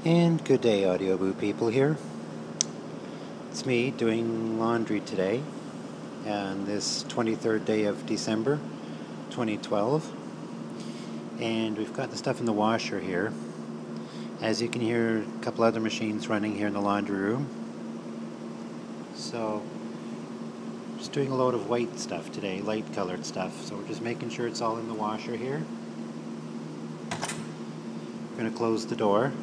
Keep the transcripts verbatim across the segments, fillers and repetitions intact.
And good day, Audio Boo people here. It's me doing laundry today on this twenty-third day of December twenty twelve. And we've got the stuff in the washer here. As you can hear, a couple other machines running here in the laundry room. So, just doing a load of white stuff today, light colored stuff. So we're just making sure it's all in the washer here. We're going to close the door.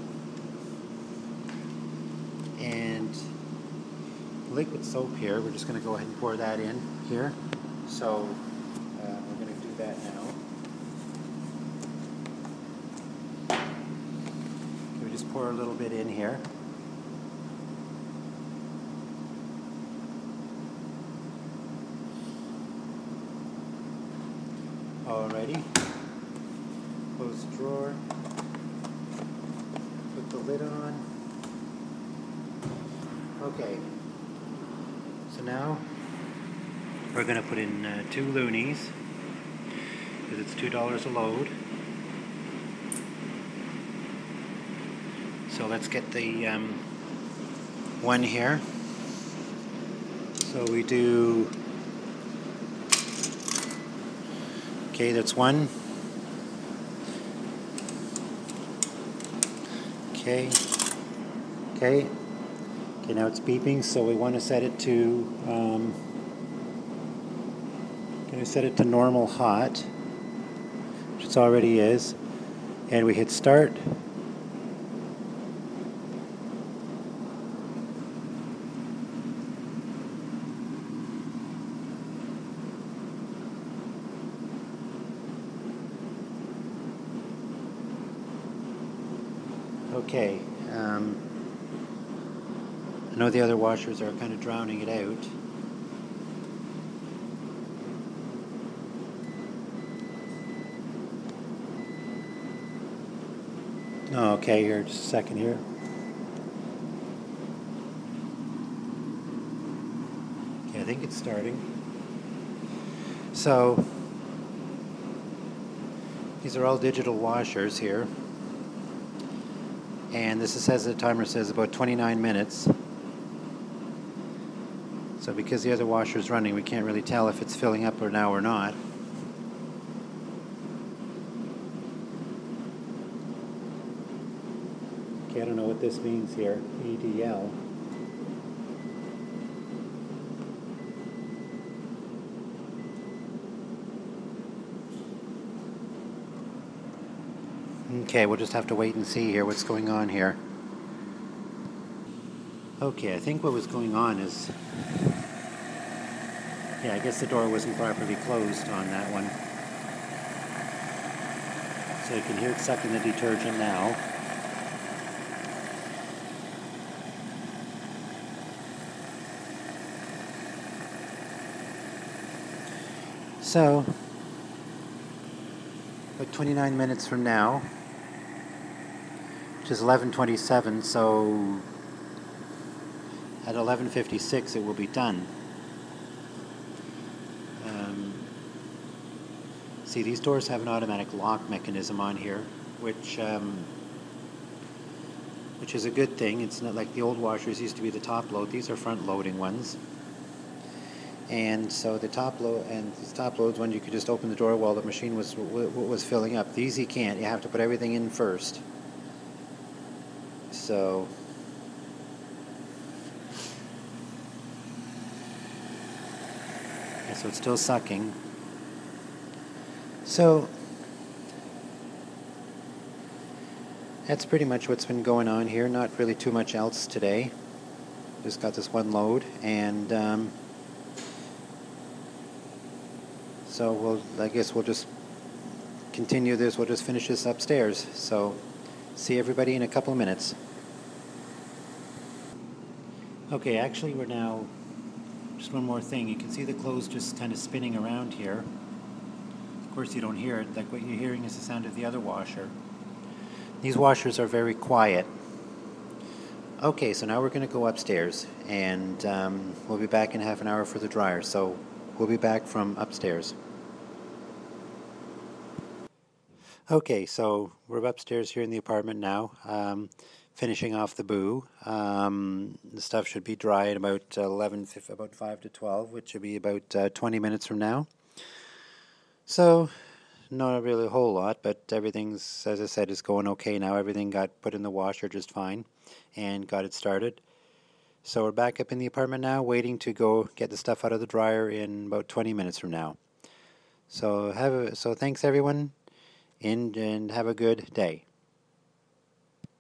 And liquid soap here, we're just going to go ahead and pour that in here. So uh, we're going to do that now. We just pour a little bit in here. Alrighty. Close the drawer. Put the lid on. Okay. So now we're going to put in uh, two loonies because it's two dollars a load. So let's get the um, one here. So we do, okay, that's one. Okay, okay, okay, now it's beeping, so we want to set it to, um, going to set it to normal hot, which it already is, and we hit start. Okay, um, I know the other washers are kind of drowning it out. Oh, okay, here, just a second here. Okay, I think it's starting. So, these are all digital washers here. And this says, the timer says about twenty-nine minutes. So because the other washer is running, we can't really tell if it's filling up or now or not. Okay, I don't know what this means here. E D L. Okay, we'll just have to wait and see here what's going on here. Okay, I think what was going on is, yeah, I guess the door wasn't properly closed on that one. So you can hear it sucking the detergent now. So, about twenty-nine minutes from now, which is eleven twenty-seven, so at eleven fifty-six it will be done. Um, see, these doors have an automatic lock mechanism on here, which um, which is a good thing. It's not like the old washers used to be the top load. These are front loading ones. And so the top load and the top loads one, you could just open the door while the machine was was filling up. These you can't. You have to put everything in first. So so it's still sucking. So that's pretty much what's been going on here. Not really too much else today. Just got this one load, and um, so we'll, I guess we'll just continue this. We'll just finish this upstairs. So see everybody in a couple of minutes. Okay, actually we're now, just one more thing. You can see the clothes just kind of spinning around here. Of course you don't hear it. Like what you're hearing is the sound of the other washer. These washers are very quiet. Okay, so now we're going to go upstairs, and um, we'll be back in half an hour for the dryer. So we'll be back from upstairs. Okay, so we're upstairs here in the apartment now, um, finishing off the boo. Um, the stuff should be dry at about eleven, about five to twelve, which should be about uh, twenty minutes from now. So, not really a whole lot, but everything's, as I said, is going okay now. Everything got put in the washer just fine and got it started. So we're back up in the apartment now, waiting to go get the stuff out of the dryer in about twenty minutes from now. So have a, so thanks everyone, and and have a good day.